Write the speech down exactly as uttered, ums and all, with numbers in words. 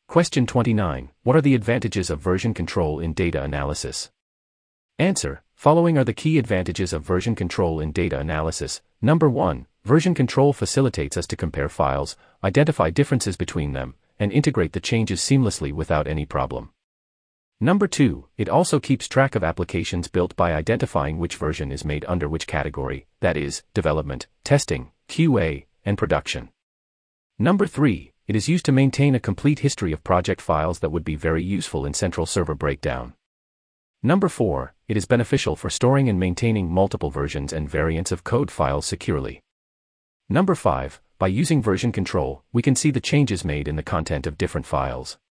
Question twenty-nine. What are the advantages of version control in data analysis? Answer. Following are the key advantages of version control in data analysis. Number one. Version control facilitates us to compare files, identify differences between them, and integrate the changes seamlessly without any problem. Number two. It also keeps track of applications built by identifying which version is made under which category, that is, development, testing, Q A, and production. Number three. It is used to maintain a complete history of project files that would be very useful in central server breakdown. Number four. It is beneficial for storing and maintaining multiple versions and variants of code files securely. Number five. By using version control, we can see the changes made in the content of different files.